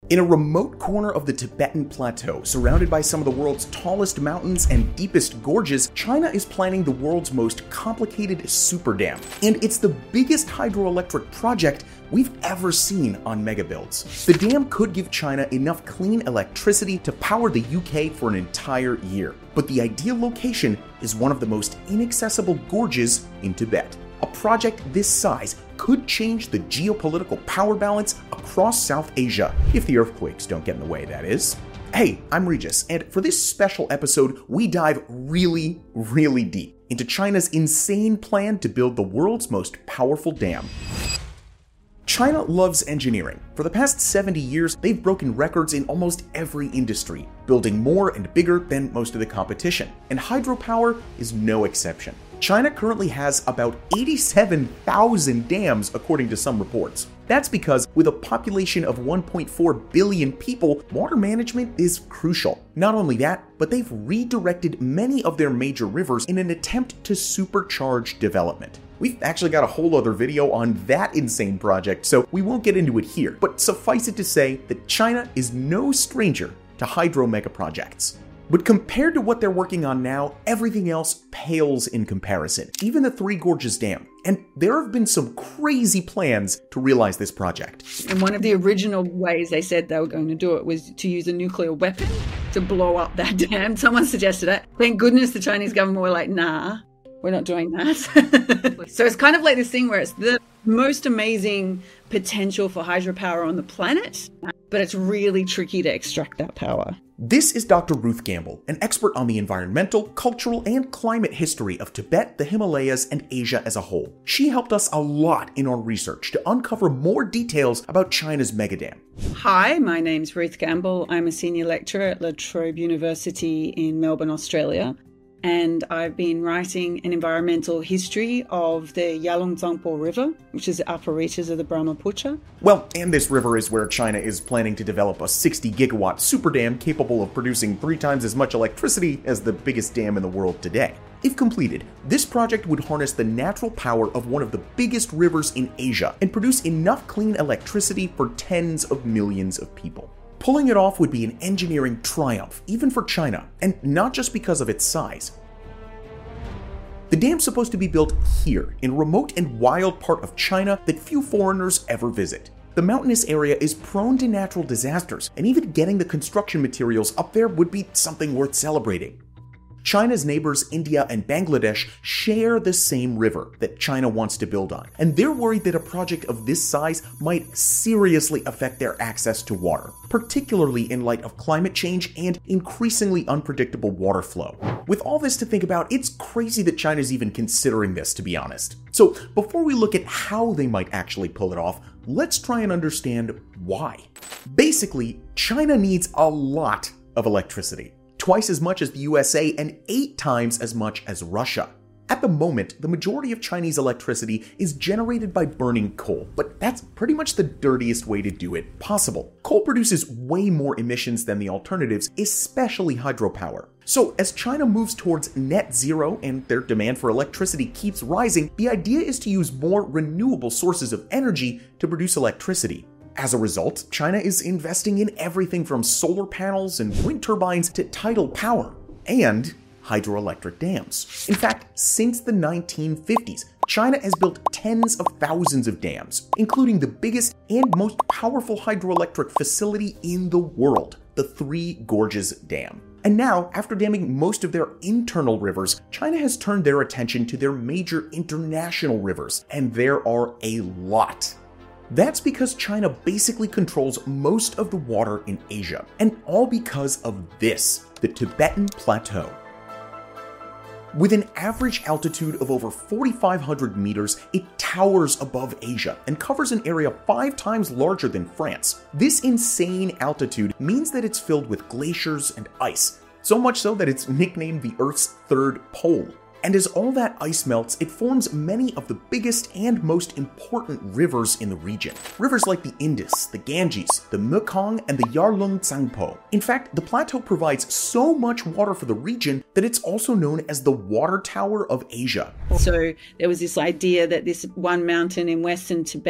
In a remote corner of the Tibetan Plateau, surrounded by some of the world's tallest mountains and deepest gorges, China is planning the world's most complicated super dam. And it's the biggest hydroelectric project we've ever seen on megabuilds. The dam could give China enough clean electricity to power the UK for an entire year. But the ideal location is one of the most inaccessible gorges in Tibet. A project this size could change the geopolitical power balance across South Asia, if the earthquakes don't get in the way, that is. Hey, I'm Regis, and for this special episode, we dive really deep into China's insane plan to build the world's most powerful dam. China loves engineering. For the past 70 years, they've broken records in almost every industry, building more and bigger than most of the competition, and hydropower is no exception. China currently has about 87,000 dams, according to some reports. That's because with a population of 1.4 billion people, water management is crucial. Not only that, but they've redirected many of their major rivers in an attempt to supercharge development. We've actually got a whole other video on that insane project, so we won't get into it here. But suffice it to say that China is no stranger to hydro mega projects. But compared to what they're working on now, everything else pales in comparison, even the Three Gorges Dam. And there have been some crazy plans to realize this project. And one of the original ways they said they were going to do it was to use a nuclear weapon to blow up that dam. Someone suggested it. Thank goodness the Chinese government were like, nah, we're not doing that. So it's kind of like this thing where it's the most amazing potential for hydropower on the planet, but it's really tricky to extract that power. This is Dr. Ruth Gamble, an expert on the environmental, cultural, and climate history of Tibet, the Himalayas, and Asia as a whole. She helped us a lot in our research to uncover more details about China's megadam. Hi, my name's Ruth Gamble. I'm a senior lecturer at La Trobe University in Melbourne, Australia. And I've been writing an environmental history of the Yalung Tsangpo River, which is the upper reaches of the Brahmaputra. Well, and this river is where China is planning to develop a 60 gigawatt super dam capable of producing 3 times as much electricity as the biggest dam in the world today. If completed, this project would harness the natural power of one of the biggest rivers in Asia and produce enough clean electricity for tens of millions of people. Pulling it off would be an engineering triumph, even for China, and not just because of its size. The dam's supposed to be built here, in a remote and wild part of China that few foreigners ever visit. The mountainous area is prone to natural disasters, and even getting the construction materials up there would be something worth celebrating. China's neighbors India and Bangladesh share the same river that China wants to build on, and they're worried that a project of this size might seriously affect their access to water, particularly in light of climate change and increasingly unpredictable water flow. With all this to think about, it's crazy that China's even considering this, to be honest. So before we look at how they might actually pull it off, let's try and understand why. Basically, China needs a lot of electricity. Twice as much as the USA and 8 times as much as Russia. At the moment, the majority of Chinese electricity is generated by burning coal, but that's pretty much the dirtiest way to do it possible. Coal produces way more emissions than the alternatives, especially hydropower. So as China moves towards net zero and their demand for electricity keeps rising, the idea is to use more renewable sources of energy to produce electricity. As a result, China is investing in everything from solar panels and wind turbines to tidal power and hydroelectric dams. In fact, since the 1950s, China has built tens of thousands of dams, including the biggest and most powerful hydroelectric facility in the world, the Three Gorges Dam. And now, after damming most of their internal rivers, China has turned their attention to their major international rivers, and there are a lot. That's because China basically controls most of the water in Asia, and all because of this, the Tibetan Plateau. With an average altitude of over 4,500 meters, it towers above Asia and covers an area 5 times larger than France. This insane altitude means that it's filled with glaciers and ice, so much so that it's nicknamed the Earth's third pole. And as all that ice melts, it forms many of the biggest and most important rivers in the region. Rivers like the Indus, the Ganges, the Mekong, and the Yalung Tsangpo. In fact, the plateau provides so much water for the region that it's also known as the Water Tower of Asia. So there was this idea that this one mountain in Western Tibet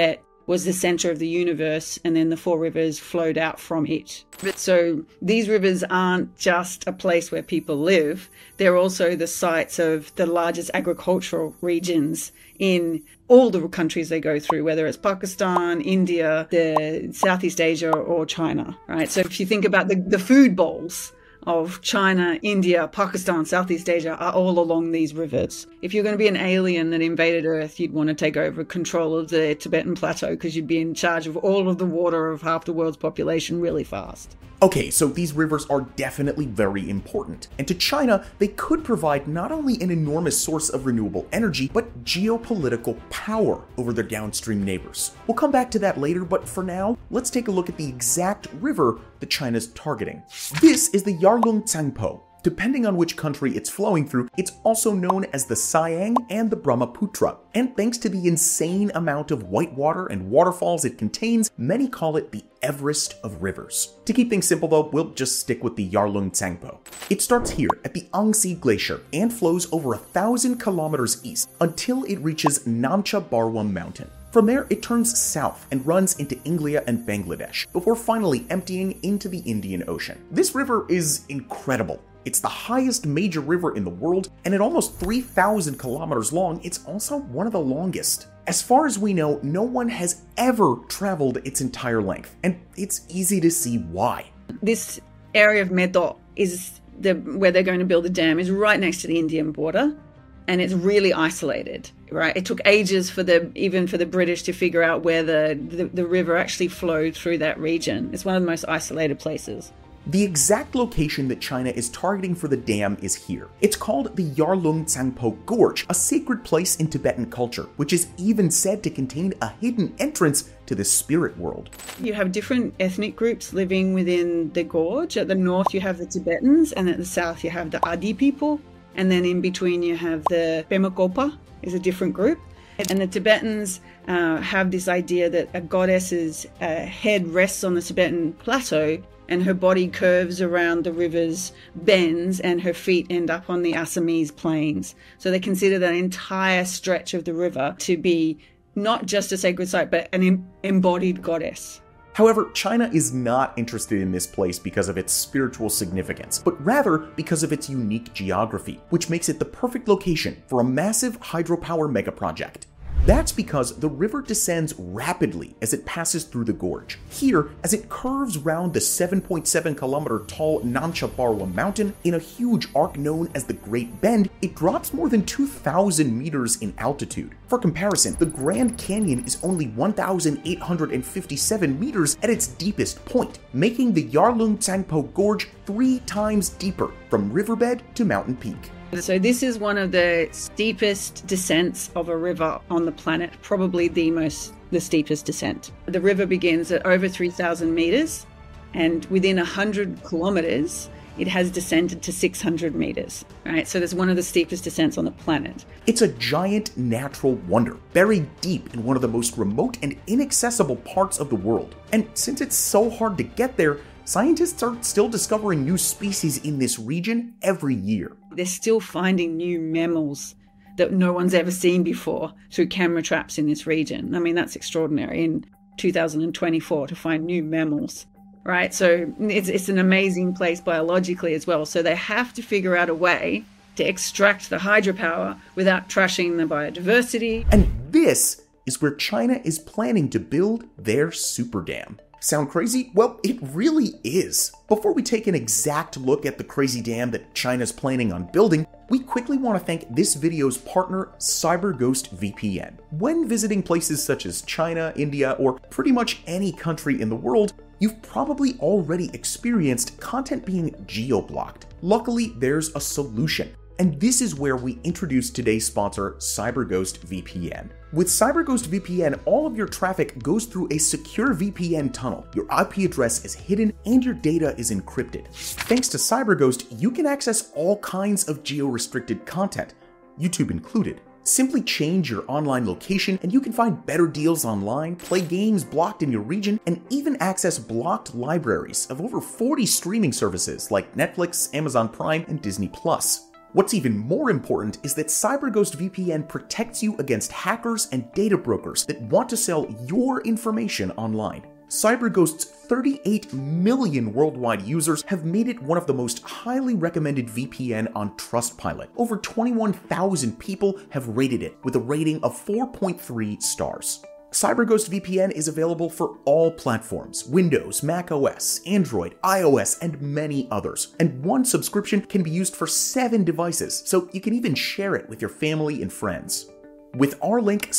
was the center of the universe, and then the four rivers flowed out from it. So these rivers aren't just a place where people live, they're also the sites of the largest agricultural regions in all the countries they go through, whether it's Pakistan, India, the Southeast Asia, or China, right? So if you think about the food bowls of China, India, Pakistan, Southeast Asia are all along these rivers. If you're going to be an alien that invaded Earth, you'd want to take over control of the Tibetan Plateau because you'd be in charge of all of the water of half the world's population really fast. Okay, so these rivers are definitely very important, and to China, they could provide not only an enormous source of renewable energy, but geopolitical power over their downstream neighbors. We'll come back to that later, but for now, let's take a look at the exact river that China's targeting. This is the Yarlung Tsangpo. Depending on which country it's flowing through, it's also known as the Siang and the Brahmaputra. And thanks to the insane amount of white water and waterfalls it contains, many call it the Everest of rivers. To keep things simple though, we'll just stick with the Yarlung Tsangpo. It starts here at the Angxi Glacier and flows over 1,000 kilometers east until it reaches Namcha Barwa Mountain. From there, it turns south and runs into India and Bangladesh, before finally emptying into the Indian Ocean. This river is incredible. It's the highest major river in the world, and at almost 3,000 kilometers long, it's also one of the longest. As far as we know, no one has ever traveled its entire length, and it's easy to see why. This area of Medo is where they're going to build the dam, is right next to the Indian border, and it's really isolated, right? It took ages even for the British to figure out where the river actually flowed through that region. It's one of the most isolated places. The exact location that China is targeting for the dam is here. It's called the Yarlung Tsangpo Gorge, a sacred place in Tibetan culture, which is even said to contain a hidden entrance to the spirit world. You have different ethnic groups living within the gorge. At the north, you have the Tibetans, and at the south, you have the Adi people. And then in between, you have the Pemakopa, is a different group. And the Tibetans have this idea that a goddess's head rests on the Tibetan plateau, and her body curves around the river's bends, and her feet end up on the Assamese plains. So they consider that entire stretch of the river to be not just a sacred site, but an embodied goddess. However, China is not interested in this place because of its spiritual significance, but rather because of its unique geography, which makes it the perfect location for a massive hydropower megaproject. That's because the river descends rapidly as it passes through the gorge. Here, as it curves round the 7.7 kilometer tall Namcha Barwa mountain in a huge arc known as the Great Bend, it drops more than 2,000 meters in altitude. For comparison, the Grand Canyon is only 1,857 meters at its deepest point, making the Yarlung Tsangpo Gorge 3 times deeper from riverbed to mountain peak. So this is one of the steepest descents of a river on the planet, probably the steepest descent. The river begins at over 3,000 meters, and within 100 kilometers, it has descended to 600 meters, right? So there's one of the steepest descents on the planet. It's a giant natural wonder, buried deep in one of the most remote and inaccessible parts of the world. And since it's so hard to get there, scientists are still discovering new species in this region every year. They're still finding new mammals that no one's ever seen before through camera traps in this region. I mean, that's extraordinary in 2024 to find new mammals, right? So it's an amazing place biologically as well. So they have to figure out a way to extract the hydropower without trashing the biodiversity. And this is where China is planning to build their super dam. Sound crazy? Well, it really is. Before we take an exact look at the crazy dam that China's planning on building, we quickly want to thank this video's partner, CyberGhost VPN. When visiting places such as China, India, or pretty much any country in the world, you've probably already experienced content being geo-blocked. Luckily, there's a solution. And this is where we introduce today's sponsor, CyberGhost VPN. With CyberGhost VPN, all of your traffic goes through a secure VPN tunnel. Your IP address is hidden and your data is encrypted. Thanks to CyberGhost, you can access all kinds of geo-restricted content, YouTube included. Simply change your online location and you can find better deals online, play games blocked in your region, and even access blocked libraries of over 40 streaming services like Netflix, Amazon Prime, and Disney+. What's even more important is that CyberGhost VPN protects you against hackers and data brokers that want to sell your information online. CyberGhost's 38 million worldwide users have made it one of the most highly recommended VPN on Trustpilot. Over 21,000 people have rated it with a rating of 4.3 stars. CyberGhost VPN is available for all platforms: Windows, Mac OS, Android, iOS, and many others. And one subscription can be used for 7 devices, so you can even share it with your family and friends. With our link,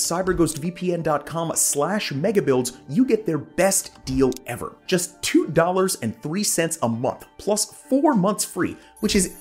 cyberghostvpn.com/megabuilds, you get their best deal ever. Just $2.03 a month, plus 4 months free, which is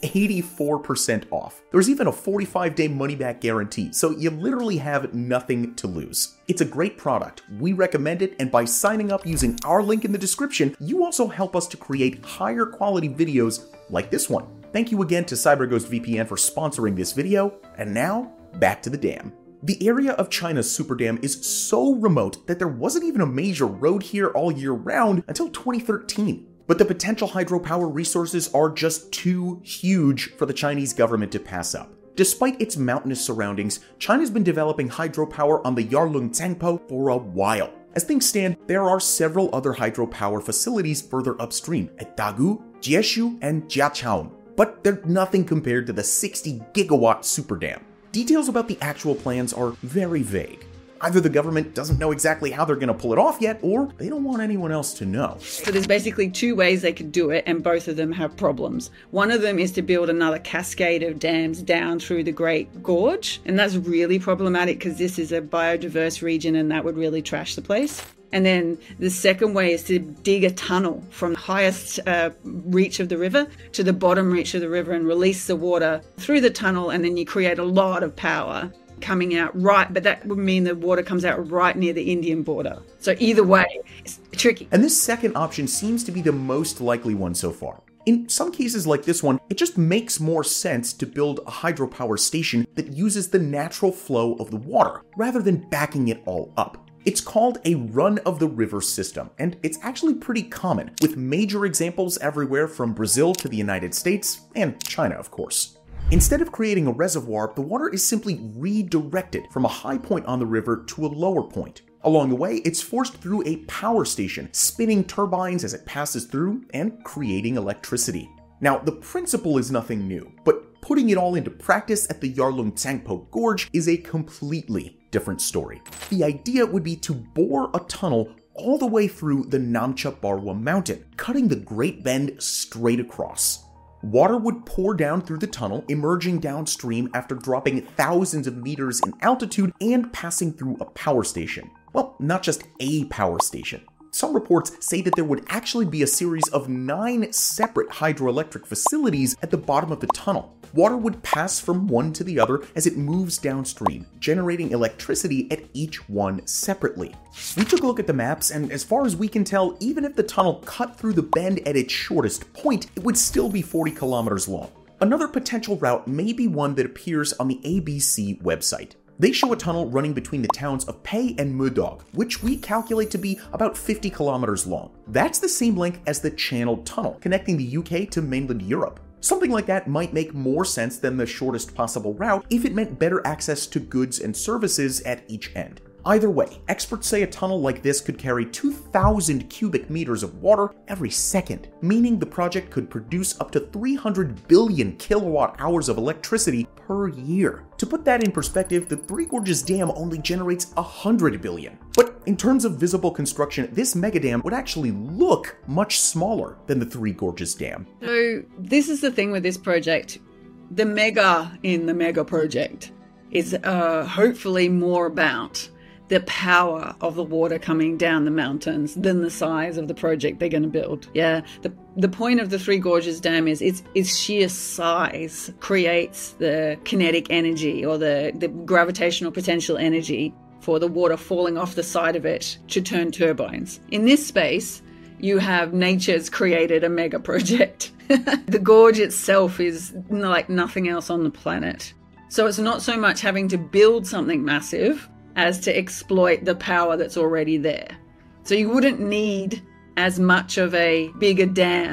84% off. There's even a 45-day money-back guarantee, so you literally have nothing to lose. It's a great product, we recommend it, and by signing up using our link in the description, you also help us to create higher quality videos like this one. Thank you again to CyberGhost VPN for sponsoring this video, and now, back to the dam. The area of China's super dam is so remote that there wasn't even a major road here all year round until 2013. But the potential hydropower resources are just too huge for the Chinese government to pass up. Despite its mountainous surroundings, China's been developing hydropower on the Yarlung Tsangpo for a while. As things stand, there are several other hydropower facilities further upstream at Dagu, Jieshu, and Jiachaoan, but they're nothing compared to the 60 gigawatt super dam. Details about the actual plans are very vague. Either the government doesn't know exactly how they're going to pull it off yet, or they don't want anyone else to know. So there's basically 2 ways they could do it, and both of them have problems. One of them is to build another cascade of dams down through the Great Gorge, and that's really problematic because this is a biodiverse region and that would really trash the place. And then the second way is to dig a tunnel from the highest reach of the river to the bottom reach of the river and release the water through the tunnel, and then you create a lot of power coming out right, but that would mean the water comes out right near the Indian border. So either way, it's tricky. And this second option seems to be the most likely one so far. In some cases like this one, it just makes more sense to build a hydropower station that uses the natural flow of the water, rather than backing it all up. It's called a run-of-the-river system, and it's actually pretty common, with major examples everywhere from Brazil to the United States, and China, of course. Instead of creating a reservoir, the water is simply redirected from a high point on the river to a lower point. Along the way, it's forced through a power station, spinning turbines as it passes through, and creating electricity. Now, the principle is nothing new, but putting it all into practice at the Yarlung Tsangpo Gorge is a completely different story. The idea would be to bore a tunnel all the way through the Namcha Barwa mountain, cutting the Great Bend straight across. Water would pour down through the tunnel, emerging downstream after dropping thousands of meters in altitude and passing through a power station. Well, not just a power station. Some reports say that there would actually be a series of 9 separate hydroelectric facilities at the bottom of the tunnel. Water would pass from one to the other as it moves downstream, generating electricity at each one separately. We took a look at the maps, and as far as we can tell, even if the tunnel cut through the bend at its shortest point, it would still be 40 kilometers long. Another potential route may be one that appears on the ABC website. They show a tunnel running between the towns of Pei and Mudog, which we calculate to be about 50 kilometers long. That's the same length as the Channel Tunnel, connecting the UK to mainland Europe. Something like that might make more sense than the shortest possible route if it meant better access to goods and services at each end. Either way, experts say a tunnel like this could carry 2,000 cubic meters of water every second, meaning the project could produce up to 300 billion kilowatt hours of electricity per year. To put that in perspective, the Three Gorges Dam only generates 100 billion. But in terms of visible construction, this megadam would actually look much smaller than the Three Gorges Dam. So this is the thing with this project. The mega in the mega project is hopefully more about the power of the water coming down the mountains than the size of the project they're going to build. Yeah, the point of the Three Gorges Dam is its sheer size creates the kinetic energy or the gravitational potential energy for the water falling off the side of it to turn turbines. In this space, you have nature's created a mega project. The gorge itself is like nothing else on the planet. So it's not so much having to build something massive as to exploit the power that's already there. So you wouldn't need as much of a bigger dam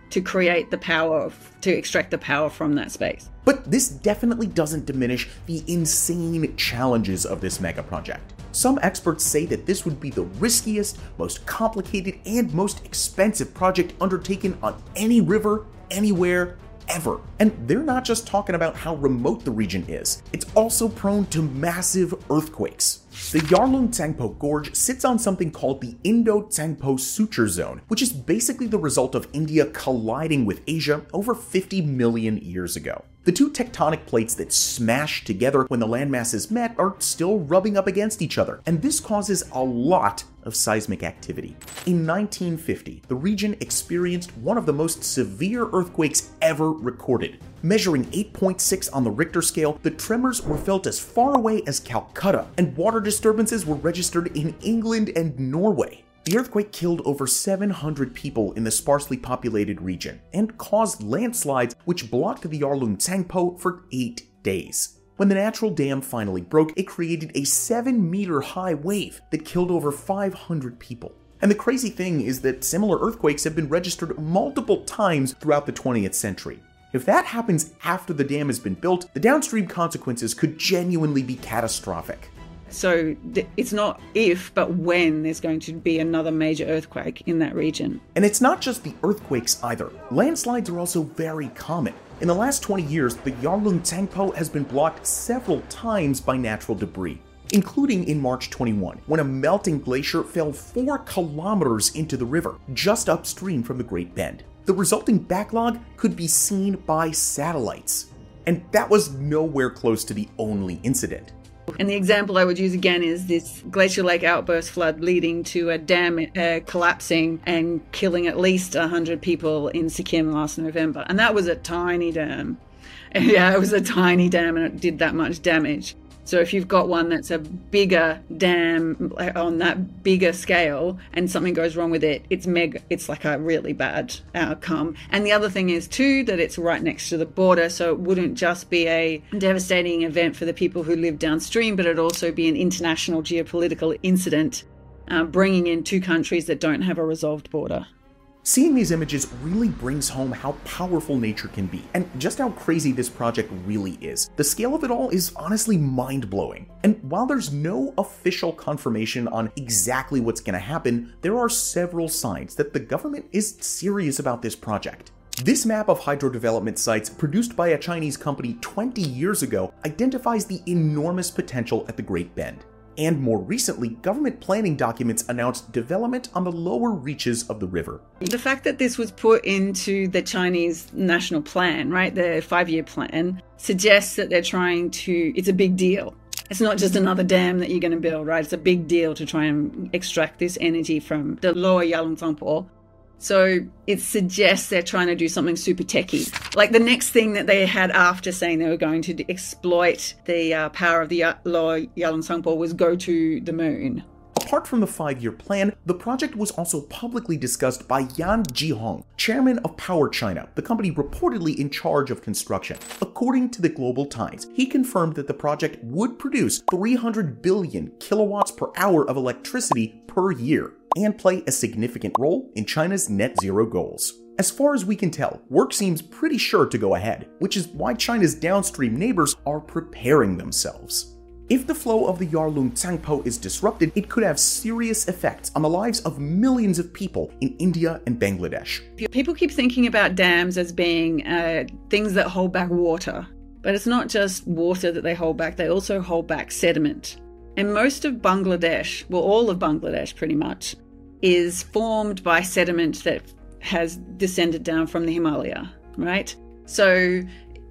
to create the power, to extract the power from that space. But this definitely doesn't diminish the insane challenges of this mega project. Some experts say that this would be the riskiest, most complicated, and most expensive project undertaken on any river, anywhere, ever. And they're not just talking about how remote the region is, it's also prone to massive earthquakes. The Yarlung Tsangpo Gorge sits on something called the Indo-Tsangpo Suture Zone, which is basically the result of India colliding with Asia over 50 million years ago. The two tectonic plates that smashed together when the landmasses met are still rubbing up against each other, and this causes a lot of seismic activity. In 1950, the region experienced one of the most severe earthquakes ever recorded. Measuring 8.6 on the Richter scale, the tremors were felt as far away as Calcutta, and water disturbances were registered in England and Norway. The earthquake killed over 700 people in the sparsely populated region and caused landslides which blocked the Yarlung Tsangpo for 8 days. When the natural dam finally broke, it created a 7-meter high wave that killed over 500 people. And the crazy thing is that similar earthquakes have been registered multiple times throughout the 20th century. If that happens after the dam has been built, the downstream consequences could genuinely be catastrophic. So it's not if, but when there's going to be another major earthquake in that region. And it's not just the earthquakes either. Landslides are also very common. In the last 20 years, the Yarlung Tsangpo has been blocked several times by natural debris, including in March 21, when a melting glacier fell 4 kilometers into the river, just upstream from the Great Bend. The resulting backlog could be seen by satellites. And that was nowhere close to the only incident. And the example I would use again is this glacial lake outburst flood leading to a dam collapsing and killing at least 100 people in Sikkim last November. And that was a tiny dam. Yeah, it was a tiny dam and it did that much damage. So if you've got one that's a bigger dam on that bigger scale and something goes wrong with it, it's like a really bad outcome. And the other thing is too that it's right next to the border, so it wouldn't just be a devastating event for the people who live downstream, but it'd also be an international geopolitical incident, bringing in two countries that don't have a resolved border. Seeing these images really brings home how powerful nature can be, and just how crazy this project really is. The scale of it all is honestly mind-blowing. And while there's no official confirmation on exactly what's going to happen, there are several signs that the government is serious about this project. This map of hydro development sites, produced by a Chinese company 20 years ago, identifies the enormous potential at the Great Bend. And more recently, government planning documents announced development on the lower reaches of the river. The fact that this was put into the Chinese national plan, right, the 5-year plan, suggests that they're trying to, it's a big deal. It's not just another dam that you're going to build, right? It's a big deal to try and extract this energy from the lower Yarlung Tsangpo. So it suggests they're trying to do something super techy. Like the next thing that they had after saying they were going to exploit the power of the lower Yarlung Tsangpo was go to the moon. Apart from the 5-year plan, the project was also publicly discussed by Yan Zhihong, chairman of Power China, the company reportedly in charge of construction. According to the Global Times, he confirmed that the project would produce 300 billion kilowatts per hour of electricity per year and play a significant role in China's net zero goals. As far as we can tell, work seems pretty sure to go ahead, which is why China's downstream neighbors are preparing themselves. If the flow of the Yarlung Tsangpo is disrupted, it could have serious effects on the lives of millions of people in India and Bangladesh. People keep thinking about dams as being things that hold back water, but it's not just water that they hold back, they also hold back sediment. And most of Bangladesh, well, all of Bangladesh pretty much, is formed by sediment that has descended down from the Himalaya, right? So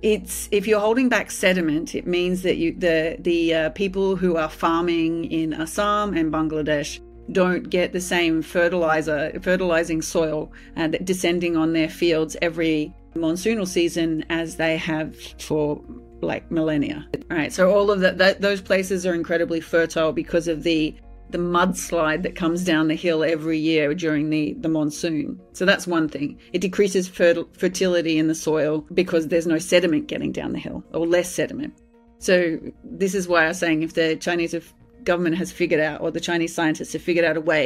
if you're holding back sediment, it means that the people who are farming in Assam and Bangladesh don't get the same fertilizing soil descending on their fields every monsoonal season as they have for like millennia. All right, so all of those places are incredibly fertile because of the mudslide that comes down the hill every year during the monsoon. So that's one thing. It decreases fertility in the soil because there's no sediment getting down the hill, or less sediment. So this is why I'm saying if the Chinese government has figured out, or the Chinese scientists have figured out a way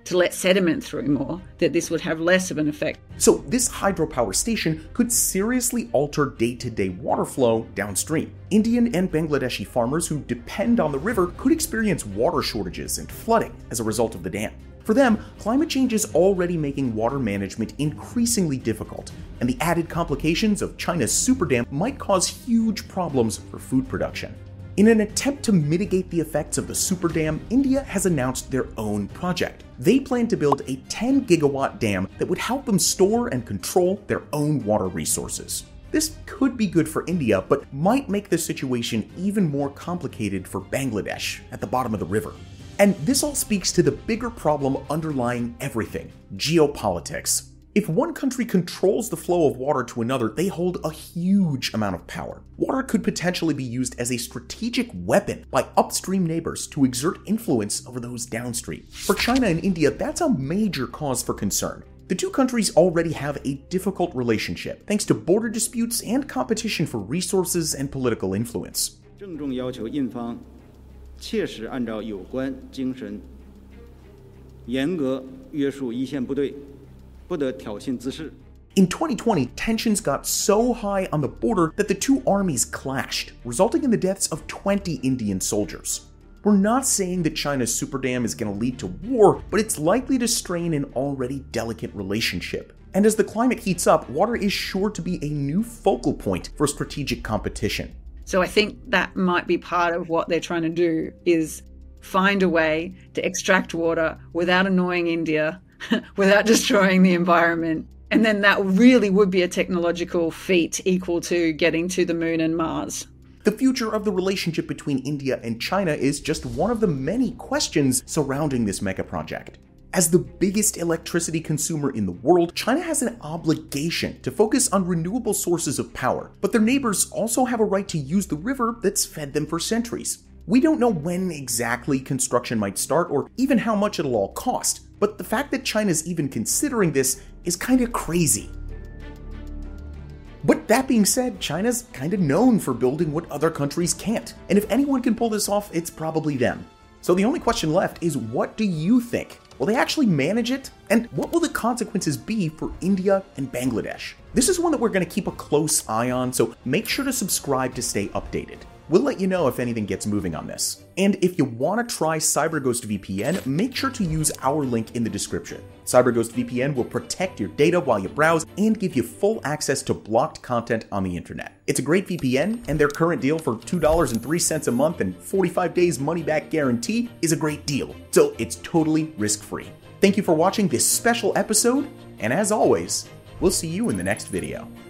to let sediment through more, that this would have less of an effect. So this hydropower station could seriously alter day-to-day water flow downstream. Indian and Bangladeshi farmers who depend on the river could experience water shortages and flooding as a result of the dam. For them, climate change is already making water management increasingly difficult, and the added complications of China's super dam might cause huge problems for food production. In an attempt to mitigate the effects of the super dam, India has announced their own project. They plan to build a 10-gigawatt dam that would help them store and control their own water resources. This could be good for India, but might make the situation even more complicated for Bangladesh at the bottom of the river. And this all speaks to the bigger problem underlying everything: geopolitics. If one country controls the flow of water to another, they hold a huge amount of power. Water could potentially be used as a strategic weapon by upstream neighbors to exert influence over those downstream. For China and India, that's a major cause for concern. The two countries already have a difficult relationship, thanks to border disputes and competition for resources and political influence. 郑重要求印方切实按照有关精神，严格约束一线部队，不得挑衅滋事。 In 2020, tensions got so high on the border that the two armies clashed, resulting in the deaths of 20 Indian soldiers. We're not saying that China's super dam is going to lead to war, but it's likely to strain an already delicate relationship. And as the climate heats up, water is sure to be a new focal point for strategic competition. So I think that might be part of what they're trying to do, is find a way to extract water without annoying India, without destroying the environment. And then that really would be a technological feat equal to getting to the moon and Mars. The future of the relationship between India and China is just one of the many questions surrounding this mega project. As the biggest electricity consumer in the world, China has an obligation to focus on renewable sources of power, but their neighbors also have a right to use the river that's fed them for centuries. We don't know when exactly construction might start or even how much it'll all cost, but the fact that China's even considering this is kind of crazy. But that being said, China's kind of known for building what other countries can't, and if anyone can pull this off, it's probably them. So the only question left is, what do you think? Will they actually manage it? And what will the consequences be for India and Bangladesh? This is one that we're going to keep a close eye on, so make sure to subscribe to stay updated. We'll let you know if anything gets moving on this. And if you want to try CyberGhost VPN, make sure to use our link in the description. CyberGhost VPN will protect your data while you browse and give you full access to blocked content on the internet. It's a great VPN, and their current deal for $2.03 a month and 45 days money-back guarantee is a great deal, so it's totally risk-free. Thank you for watching this special episode, and as always, we'll see you in the next video.